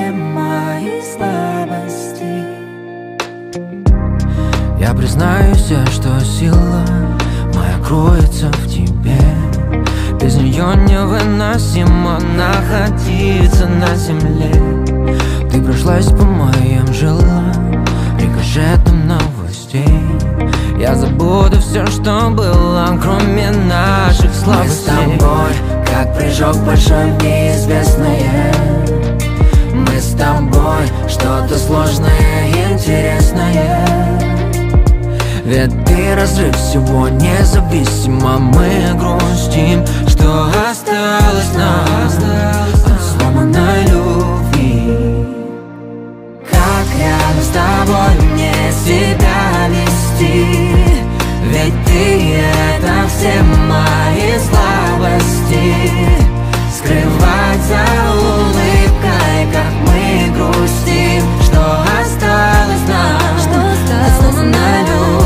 все мои слабости. Я признаюсь, что сила моя кроется в тебе. Без нее невыносимо находиться на земле. Ты прошлась по моим жилам рикошетом новостей. Я забуду все, что было, кроме наших слабостей. Мы с тобой, как прыжок большой в неизвестное. Мы с тобой, что-то сложное и интересное. Ведь ты разрыв всего независимо. Мы грустим, что осталось нам от сломанной любви. Как рядом с тобой мне себя вести? Ведь ты — это все мои слабости. Скрывать за улыбкой, как мы грустим, что осталось нам от сломанной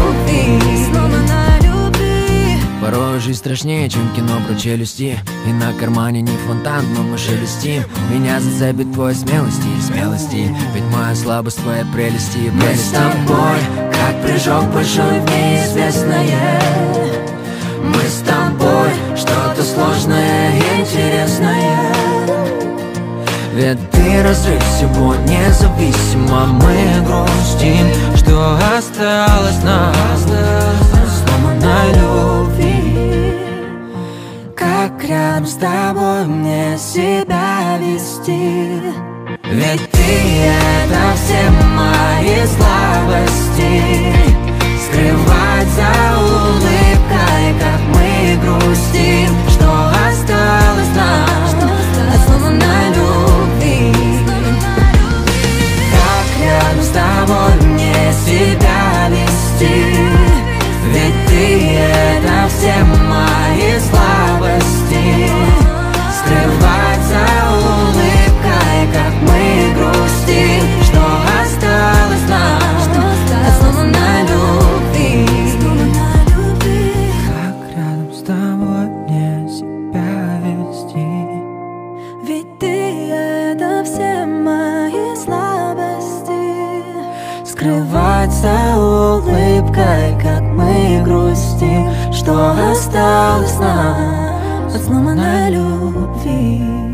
любви. Порой жизнь страшнее, чем кино про челюсти. И на кармане не фонтан, но мы шелестим. Меня зацепит твой смелости, ведь моя слабость твоя прелести. Мы с тобой, как прыжок большой в неизвестное. Мы с тобой, что-то сложное и интересное. Ведь ты разрыв всего независимо. Мы грустим, что осталось нам от сломанной любви. Как рядом с тобой мне себя вести? Ведь ты — это все мои слабости. Скрывать за улыбкой, как мы грустим, что осталось нам от сломанной любви. Как рядом с тобой мне себя вести? Ведь ты — это все мои слабости. Скрывать за улыбкой, как мы грустим, что осталось нам от сломанной любви. Как рядом с тобой мне себя вести? Ведь ты — это все мои слабости. Скрывать за улыбкой, как мы грустим, что осталось нам от сломанной любви.